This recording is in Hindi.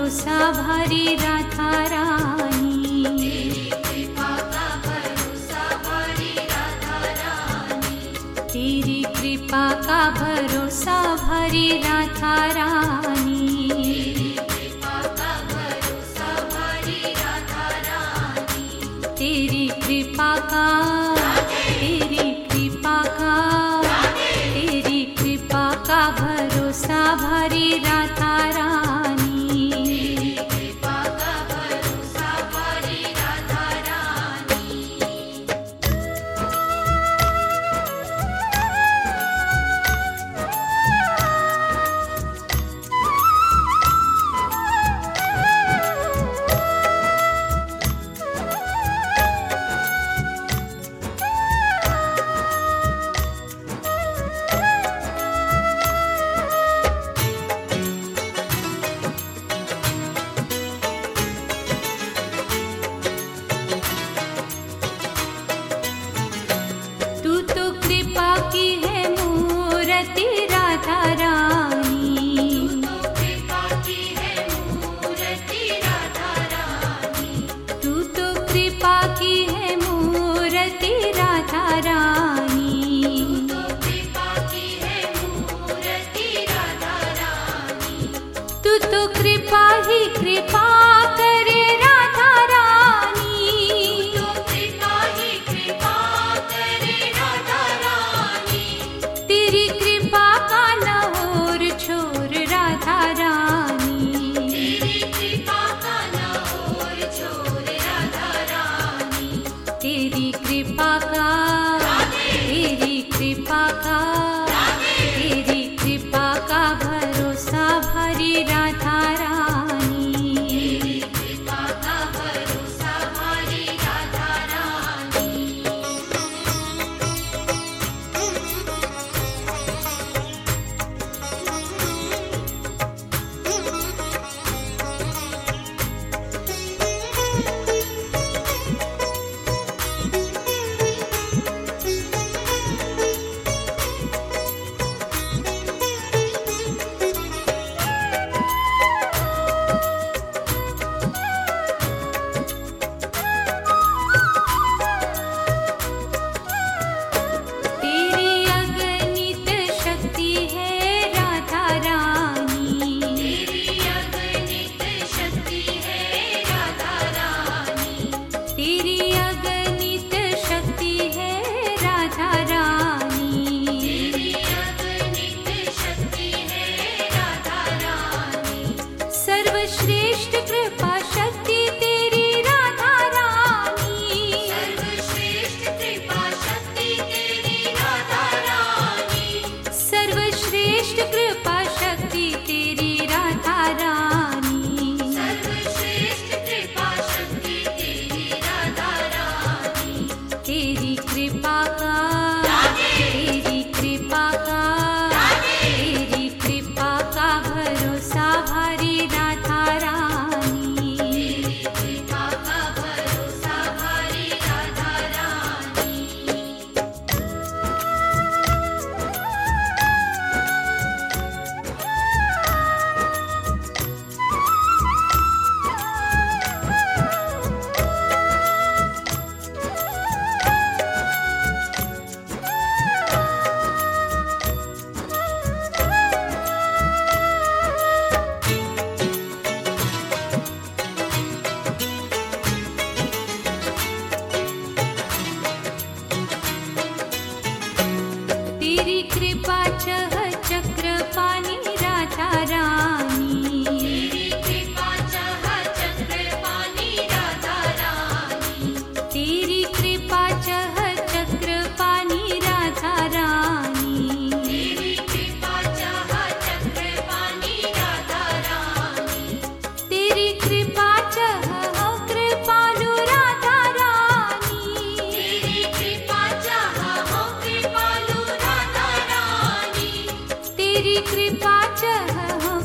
भरोसा भारी राधा रानी, तेरी कृपा का भरोसा भारी राधा रानी, तेरी कृपा का भरोसा भारी राधा रानी, तेरी कृपा का भरोसा भारी राधा रानी, तेरी कृपा का, तेरी कृपा का, तेरी कृपा का भरोसा भारी राधा रानी, तेरी कृपा का भरोसा भारी राधा रानी। तू तो कृपा की है मूर्ति राधा रानी, तू तो कृपा की है मूर्ति राधा रानी, तू तो कृपा की है मूर्ति राधा रानी, तू तो कृपा की है मूर्ति राधा रानी, तू तो कृपा ही कृपा करे राधा रानी, तो कृपा ही कृपा करे राधा रानी, तेरी कृपा का न और छोर राधा रानी, तेरी कृपा का न और छोड़ राधा रानी, तेरी कृपा का, तेरी कृपा का, तेरी कृपा का भरोसा भारी राधा रानी, तेरी कृपा का भरोसा भारी राधा रानी। तेरी अगणित शक्ति है राधा रानी, तेरी अगणित शक्ति है राधा रानी, तेरी अगणित शक्ति है राधा रानी, तेरी अगणित शक्ति है राधा रानी, सर्वश्रेष्ठ कृपा शक्ति तेरी राधा रानी, सर्वश्रेष्ठ कृपा शक्ति तेरी राधा रानी, सर्वश्रेष्ठ कृपा शक्ति तेरी राधा रानी, सर्वश्रेष्ठ कृपा शक्ति तेरी राधा रानी, तेरी कृपा का, तेरी कृपा का, तेरी कृपा का भरोसा भारी राधा रानी, तेरी कृपा का भरोसा भारी राधा रानी। तेरी कृपा चह चक्र पानी राधा रानी, तेरी कृपा चाह चक्र पानी राधा रानी, तेरी कृपा चह चक्र पानी राधा रानी, तेरी कृपा चाह चक्र पानी राधा रानी, तेरी कृपा चह कृपालु राधा रानी, तेरी कृपा चाह हो कृपालु राधा रानी, तेरी कृपा चह